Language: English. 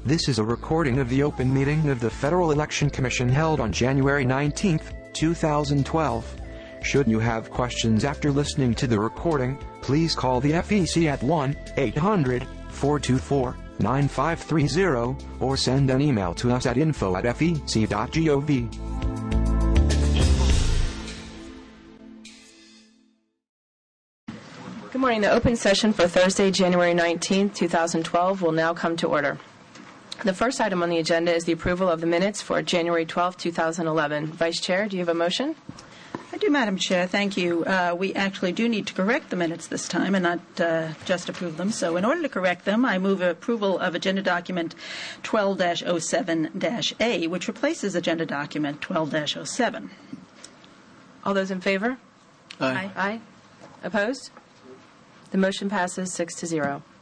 This is a recording of the open meeting of the Federal Election Commission held on January 19, 2012. Should you have questions after listening to the recording, please call the FEC at 1-800-424-9530 or send an email to us at info@fec.gov. Good morning. The open session for Thursday, January 19, 2012 will now come to order. The first item on the agenda is the approval of the minutes for January 12, 2011. Vice Chair, do you have a motion? I do, Madam Chair. Thank you. We actually do need to correct the minutes this time and not just approve them. So in order to correct them, I move approval of Agenda Document 12-07-A, which replaces Agenda Document 12-07. All those in favor? Aye. Aye. Opposed? The motion passes 6-0.